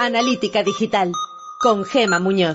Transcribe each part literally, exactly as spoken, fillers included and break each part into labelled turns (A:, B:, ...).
A: Analítica Digital, con Gema Muñoz.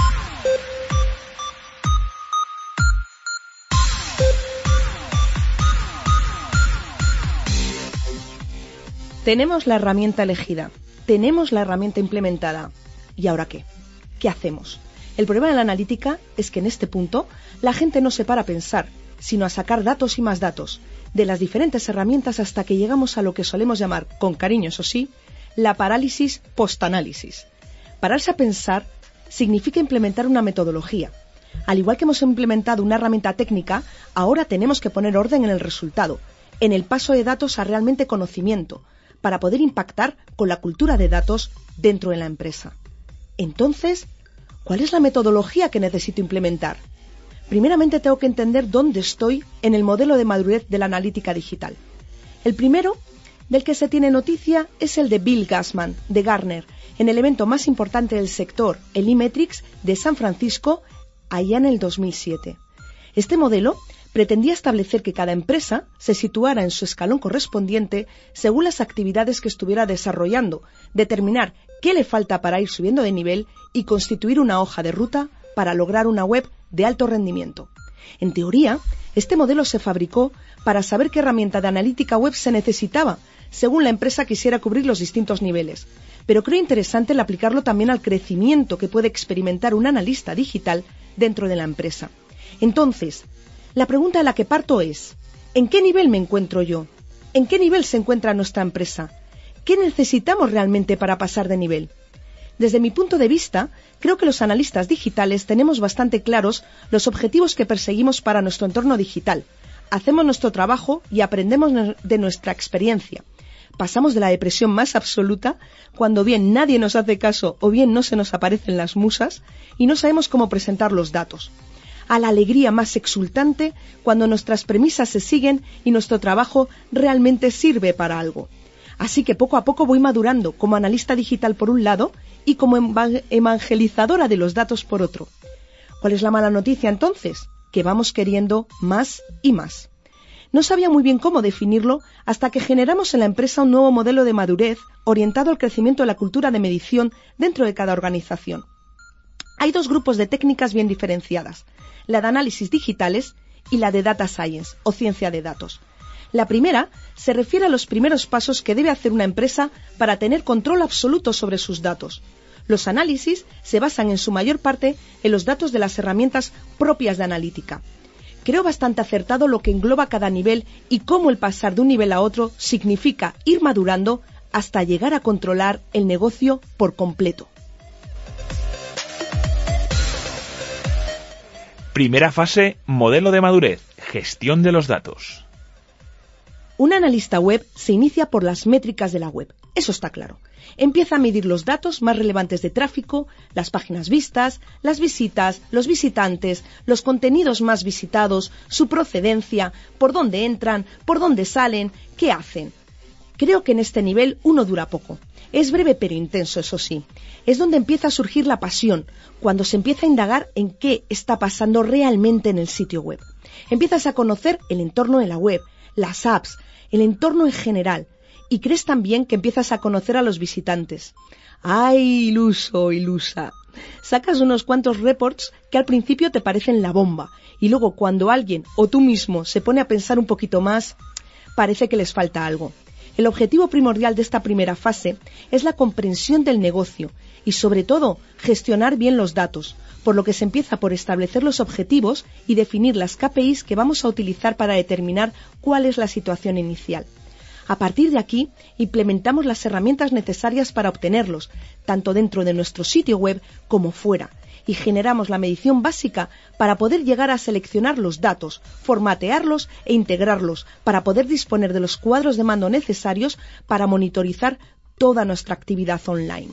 B: Tenemos la herramienta elegida, tenemos la herramienta implementada. ¿Y ahora qué? ¿Qué hacemos? El problema de la analítica es que en este punto la gente no se para a pensar, sino a sacar datos y más datos, de las diferentes herramientas hasta que llegamos a lo que solemos llamar, con cariño eso sí, la parálisis post-análisis. Pararse a pensar significa implementar una metodología. Al igual que hemos implementado una herramienta técnica, ahora tenemos que poner orden en el resultado, en el paso de datos a realmente conocimiento, para poder impactar con la cultura de datos dentro de la empresa. Entonces, ¿cuál es la metodología que necesito implementar? Primeramente tengo que entender dónde estoy en el modelo de madurez de la analítica digital. El primero del que se tiene noticia es el de Bill Gassman, de Gartner, en el evento más importante del sector, el eMetrics de San Francisco, allá en el dos mil siete. Este modelo pretendía establecer que cada empresa se situara en su escalón correspondiente según las actividades que estuviera desarrollando, determinar qué le falta para ir subiendo de nivel y constituir una hoja de ruta para lograr una web de alto rendimiento. En teoría, este modelo se fabricó para saber qué herramienta de analítica web se necesitaba, según la empresa quisiera cubrir los distintos niveles. Pero creo interesante el aplicarlo también al crecimiento que puede experimentar un analista digital dentro de la empresa. Entonces, la pregunta de la que parto es, ¿en qué nivel me encuentro yo? ¿En qué nivel se encuentra nuestra empresa? ¿Qué necesitamos realmente para pasar de nivel? Desde mi punto de vista, creo que los analistas digitales tenemos bastante claros los objetivos que perseguimos para nuestro entorno digital. Hacemos nuestro trabajo y aprendemos de nuestra experiencia. Pasamos de la depresión más absoluta, cuando bien nadie nos hace caso o bien no se nos aparecen las musas y no sabemos cómo presentar los datos, a la alegría más exultante cuando nuestras premisas se siguen y nuestro trabajo realmente sirve para algo. Así que poco a poco voy madurando como analista digital por un lado y como evangelizadora de los datos por otro. ¿Cuál es la mala noticia entonces? Que vamos queriendo más y más. No sabía muy bien cómo definirlo hasta que generamos en la empresa un nuevo modelo de madurez orientado al crecimiento de la cultura de medición dentro de cada organización. Hay dos grupos de técnicas bien diferenciadas, la de análisis digitales y la de data science o ciencia de datos. La primera se refiere a los primeros pasos que debe hacer una empresa para tener control absoluto sobre sus datos. Los análisis se basan en su mayor parte en los datos de las herramientas propias de analítica. Creo bastante acertado lo que engloba cada nivel y cómo el pasar de un nivel a otro significa ir madurando hasta llegar a controlar el negocio por completo.
C: Primera fase, modelo de madurez, gestión de los datos.
B: Un analista web se inicia por las métricas de la web, eso está claro. Empieza a medir los datos más relevantes de tráfico, las páginas vistas, las visitas, los visitantes, los contenidos más visitados, su procedencia, por dónde entran, por dónde salen, qué hacen. Creo que en este nivel uno dura poco. Es breve pero intenso, eso sí. Es donde empieza a surgir la pasión, cuando se empieza a indagar en qué está pasando realmente en el sitio web. Empiezas a conocer el entorno de la web, las apps, el entorno en general, y crees también que empiezas a conocer a los visitantes. ¡Ay, iluso, ilusa! Sacas unos cuantos reports que al principio te parecen la bomba, y luego cuando alguien o tú mismo se pone a pensar un poquito más, parece que les falta algo. El objetivo primordial de esta primera fase es la comprensión del negocio y, sobre todo, gestionar bien los datos, por lo que se empieza por establecer los objetivos y definir las K P Is que vamos a utilizar para determinar cuál es la situación inicial. A partir de aquí, implementamos las herramientas necesarias para obtenerlos, tanto dentro de nuestro sitio web como fuera, y generamos la medición básica para poder llegar a seleccionar los datos, formatearlos e integrarlos, para poder disponer de los cuadros de mando necesarios para monitorizar toda nuestra actividad online.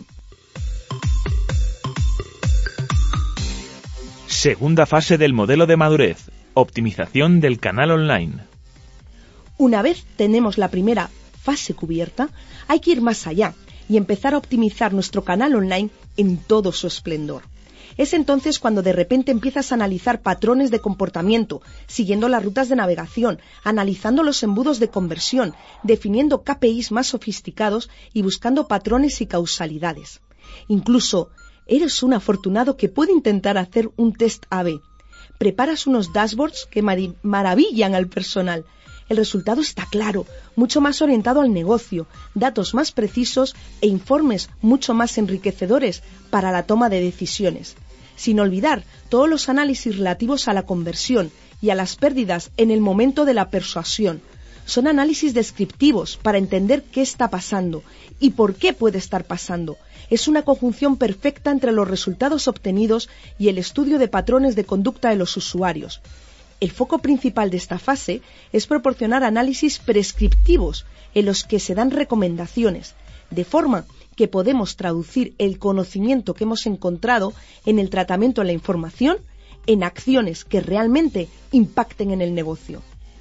C: Segunda fase del modelo de madurez, optimización del canal online.
B: Una vez tenemos la primera fase cubierta, hay que ir más allá y empezar a optimizar nuestro canal online en todo su esplendor. Es entonces cuando de repente empiezas a analizar patrones de comportamiento, siguiendo las rutas de navegación, analizando los embudos de conversión, definiendo K P Is más sofisticados y buscando patrones y causalidades. Incluso eres un afortunado que puede intentar hacer un test A B. Preparas unos dashboards que mar- maravillan al personal. El resultado está claro, mucho más orientado al negocio, datos más precisos e informes mucho más enriquecedores para la toma de decisiones. Sin olvidar todos los análisis relativos a la conversión y a las pérdidas en el momento de la persuasión. Son análisis descriptivos para entender qué está pasando y por qué puede estar pasando. Es una conjunción perfecta entre los resultados obtenidos y el estudio de patrones de conducta de los usuarios. El foco principal de esta fase es proporcionar análisis prescriptivos en los que se dan recomendaciones, de forma que podemos traducir el conocimiento que hemos encontrado en el tratamiento de la información en acciones que realmente impacten en el negocio.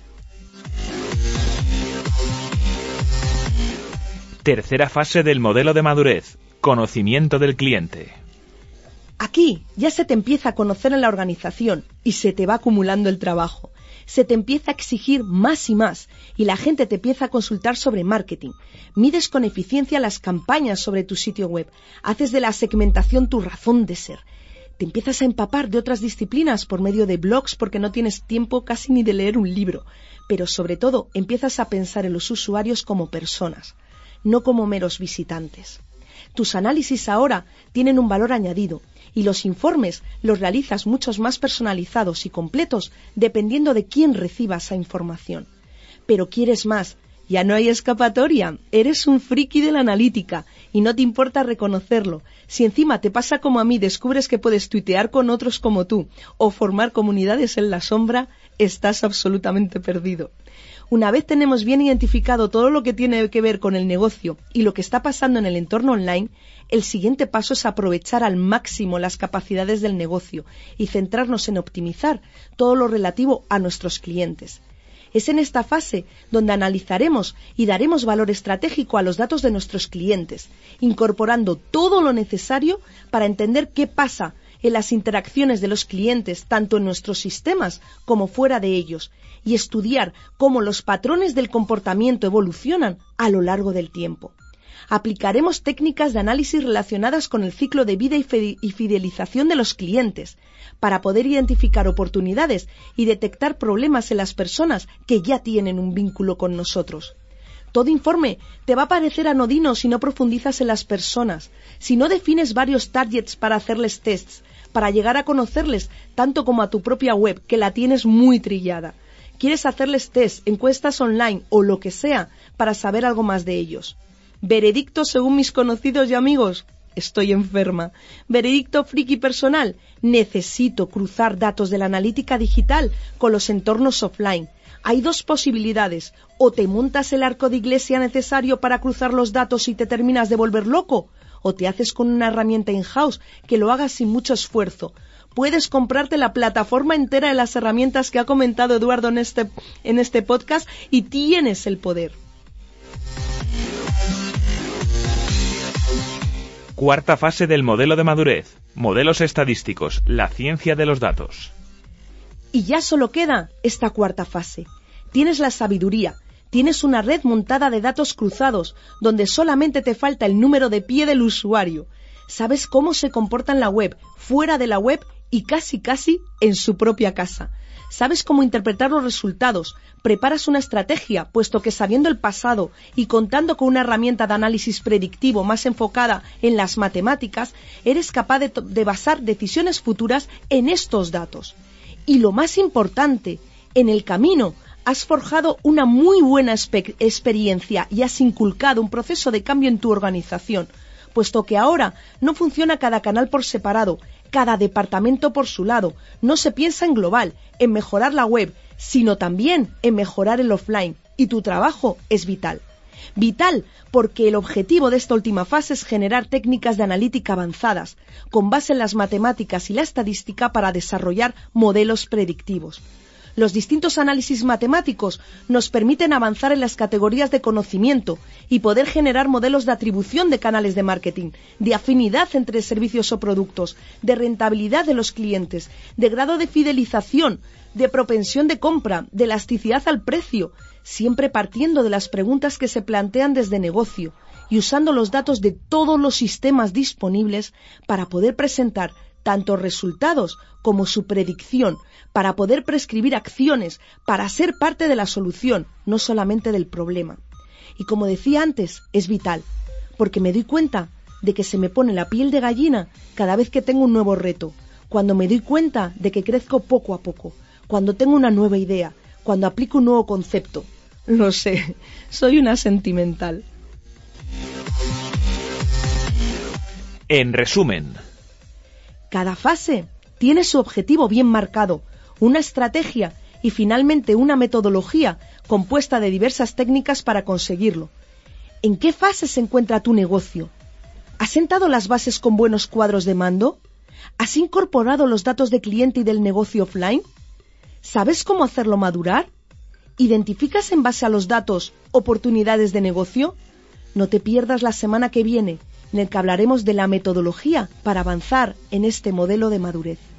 C: Tercera fase del modelo de madurez, conocimiento del cliente.
B: Aquí ya se te empieza a conocer en la organización y se te va acumulando el trabajo. Se te empieza a exigir más y más y la gente te empieza a consultar sobre marketing. Mides con eficiencia las campañas sobre tu sitio web. Haces de la segmentación tu razón de ser. Te empiezas a empapar de otras disciplinas por medio de blogs porque no tienes tiempo casi ni de leer un libro. Pero sobre todo empiezas a pensar en los usuarios como personas, no como meros visitantes. Tus análisis ahora tienen un valor añadido y los informes los realizas muchos más personalizados y completos dependiendo de quién reciba esa información. Pero quieres más, ya no hay escapatoria, eres un friki de la analítica y no te importa reconocerlo. Si encima te pasa como a mí, descubres que puedes tuitear con otros como tú o formar comunidades en la sombra, estás absolutamente perdido. Una vez tenemos bien identificado todo lo que tiene que ver con el negocio y lo que está pasando en el entorno online, el siguiente paso es aprovechar al máximo las capacidades del negocio y centrarnos en optimizar todo lo relativo a nuestros clientes. Es en esta fase donde analizaremos y daremos valor estratégico a los datos de nuestros clientes, incorporando todo lo necesario para entender qué pasa en las interacciones de los clientes, tanto en nuestros sistemas como fuera de ellos, y estudiar cómo los patrones del comportamiento evolucionan a lo largo del tiempo. Aplicaremos técnicas de análisis relacionadas con el ciclo de vida y fidelización de los clientes, para poder identificar oportunidades y detectar problemas en las personas que ya tienen un vínculo con nosotros. Todo informe te va a parecer anodino si no profundizas en las personas, si no defines varios targets para hacerles tests, para llegar a conocerles tanto como a tu propia web, que la tienes muy trillada. Quieres hacerles tests, encuestas online o lo que sea para saber algo más de ellos. Veredicto según mis conocidos y amigos: estoy enferma. Veredicto friki personal: necesito cruzar datos de la analítica digital con los entornos offline. Hay dos posibilidades: o te montas el arco de iglesia necesario para cruzar los datos y te terminas de volver loco, o te haces con una herramienta in-house que lo hagas sin mucho esfuerzo. Puedes comprarte la plataforma entera de las herramientas que ha comentado Eduardo en este, en este podcast y tienes el poder.
C: Cuarta fase del modelo de madurez, modelos estadísticos, la ciencia de los datos.
B: Y ya solo queda esta cuarta fase. Tienes la sabiduría, tienes una red montada de datos cruzados, donde solamente te falta el número de pie del usuario. Sabes cómo se comporta en la web, fuera de la web y casi casi en su propia casa. Sabes cómo interpretar los resultados, preparas una estrategia, puesto que sabiendo el pasado y contando con una herramienta de análisis predictivo más enfocada en las matemáticas, eres capaz de, de basar decisiones futuras en estos datos. Y lo más importante, en el camino has forjado una muy buena experiencia y has inculcado un proceso de cambio en tu organización, puesto que ahora no funciona cada canal por separado, cada departamento por su lado, no se piensa en global, en mejorar la web, sino también en mejorar el offline, y tu trabajo es vital. Vital porque el objetivo de esta última fase es generar técnicas de analítica avanzadas, con base en las matemáticas y la estadística para desarrollar modelos predictivos. Los distintos análisis matemáticos nos permiten avanzar en las categorías de conocimiento y poder generar modelos de atribución de canales de marketing, de afinidad entre servicios o productos, de rentabilidad de los clientes, de grado de fidelización, de propensión de compra, de elasticidad al precio. siempre partiendo de las preguntas que se plantean desde negocio y usando los datos de todos los sistemas disponibles para poder presentar tanto resultados como su predicción, para poder prescribir acciones, para ser parte de la solución, no solamente del problema. Y como decía antes, es vital, porque me doy cuenta de que se me pone la piel de gallina cada vez que tengo un nuevo reto, cuando me doy cuenta de que crezco poco a poco, cuando tengo una nueva idea, cuando aplico un nuevo concepto. Lo sé, soy una sentimental.
C: En resumen,
B: cada fase tiene su objetivo bien marcado, una estrategia y finalmente una metodología compuesta de diversas técnicas para conseguirlo. ¿En qué fase se encuentra tu negocio? ¿Has sentado las bases con buenos cuadros de mando? ¿Has incorporado los datos de cliente y del negocio offline? ¿Sabes cómo hacerlo madurar? ¿Identificas en base a los datos oportunidades de negocio? No te pierdas la semana que viene, en el que hablaremos de la metodología para avanzar en este modelo de madurez.